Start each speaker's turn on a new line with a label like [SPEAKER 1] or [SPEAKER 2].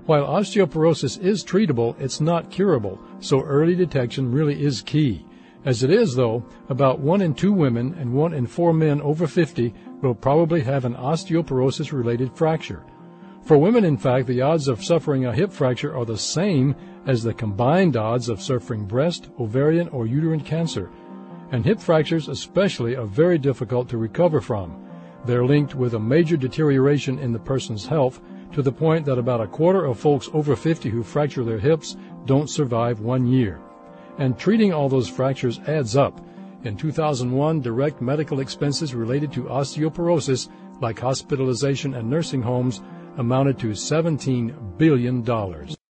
[SPEAKER 1] While osteoporosis is treatable, it's not curable, so early detection really is key. As it is, though, about 1 in 2 women and 1 in 4 men over 50 will probably have an osteoporosis-related fracture. For women, in fact, the odds of suffering a hip fracture are the same as the combined odds of suffering breast, ovarian, or uterine cancer. And hip fractures especially are very difficult to recover from. They're linked with a major deterioration in the person's health, to the point that about a quarter of folks over 50 who fracture their hips don't survive 1 year. And treating all those fractures adds up. In 2001, direct medical expenses related to osteoporosis, like hospitalization and nursing homes, amounted to $17 billion.